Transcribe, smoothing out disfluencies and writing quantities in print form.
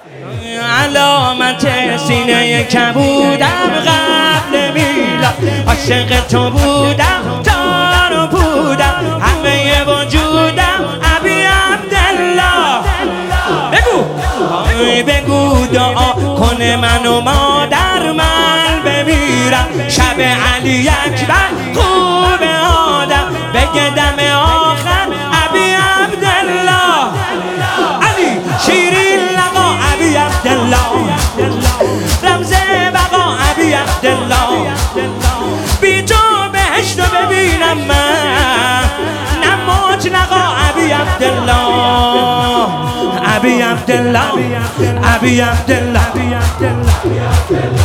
علامت سینه کبودم قبل میلاد، عاشق تو بودم جان و بودم همه وجودم ابی عبدالله. بگو دعا کنه من و مادر من بمیرم، شب علی اکبر خوب آدم بگه دم آخر ابی عبدالله. علی شیرین لقا ابی عبدالله، رمز بقا ابی عبدالله. بی تو بهشت رو ببینم من، نموت نقا ابی عبدالله، ابی عبدالله، ابی عبدالله.